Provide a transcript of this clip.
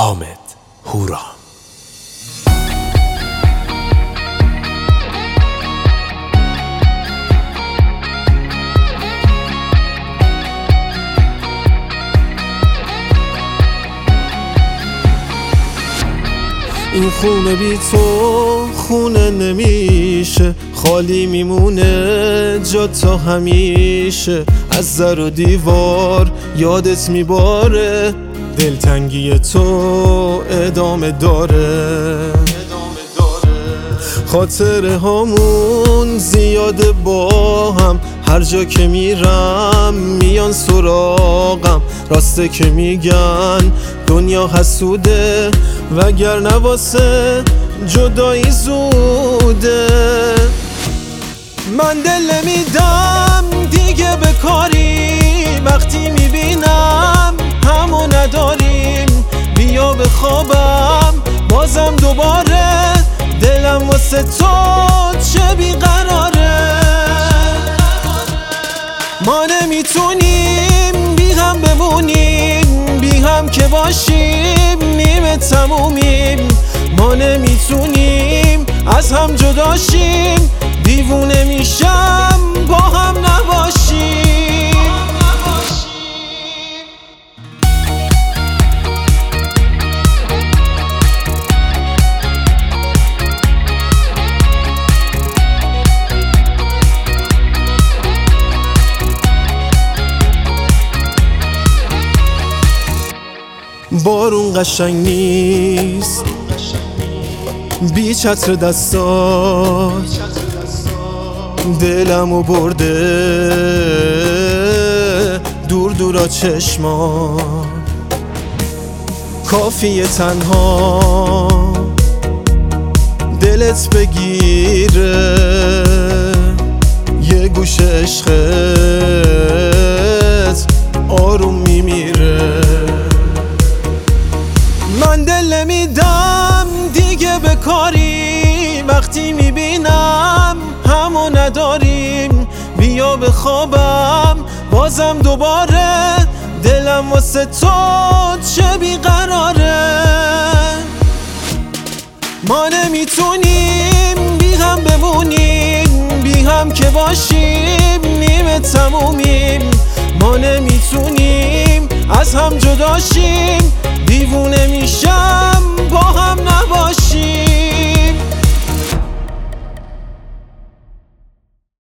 حامد هورا. این خونه بی تو خونه نمیشه، خالی میمونه جا تا همیشه. از در و دیوار یادت میباره، دلتنگی تو ادامه داره. خاطره هامون زیاده با هم، هر جا که میرم میان سراغم. راسته که میگن دنیا حسوده، وگرنه واسه جدایی زوده. من دل نمیدم دیگه به کاری، وقتی میبینم همو نداریم. بیا بخوابم بازم دوباره، دلم واسه تو چه بیقراره. ما نمیتونیم بی هم بمونیم، بی هم که باشیم نیمه تمومیم. ما نمیتونیم از هم جداشیم، دیوونه میشم با هم نباشیم. بارون قشنگ نیست بی چتر دستات، دلمو برده دور دورا چشمات. کافیه تنها دلت بگیره، یه گوش عشقت آروم میمیره. من دل نمیدم دیگه به کاری، وقتی میبینم همو نداریم. بیا بخوابم بازم دوباره، دلم واسه تو چه بیقراره. ما نمیتونیم بی هم بمونیم، بی هم که باشیم نیمه تمومیم. ما نمیتونیم از هم جداشیم، دیوونه میشم با هم نباشیم.